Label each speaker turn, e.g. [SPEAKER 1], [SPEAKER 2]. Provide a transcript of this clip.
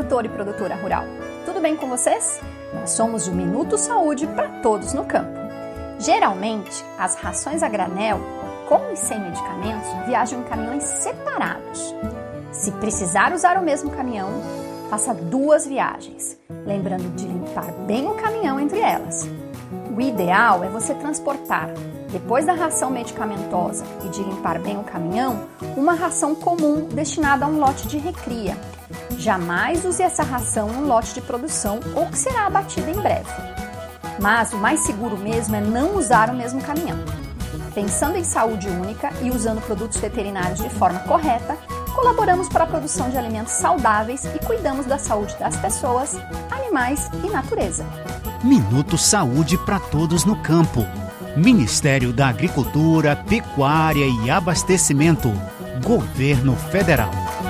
[SPEAKER 1] produtor e produtora rural. Tudo bem com vocês? Nós somos o Minuto Saúde para todos no campo. Geralmente, as rações a granel, com e sem medicamentos, viajam em caminhões separados. Se precisar usar o mesmo caminhão, faça 2 viagens, lembrando de limpar bem o caminhão entre elas. O ideal é você transportar, depois da ração medicamentosa e de limpar bem o caminhão, uma ração comum destinada a um lote de recria. Jamais use essa ração em um lote de produção ou que será abatida em breve. Mas o mais seguro mesmo é não usar o mesmo caminhão. Pensando em saúde única e usando produtos veterinários de forma correta, colaboramos para a produção de alimentos saudáveis e cuidamos da saúde das pessoas, animais e natureza.
[SPEAKER 2] Minuto Saúde para todos no campo. Ministério da Agricultura, Pecuária e Abastecimento. Governo Federal.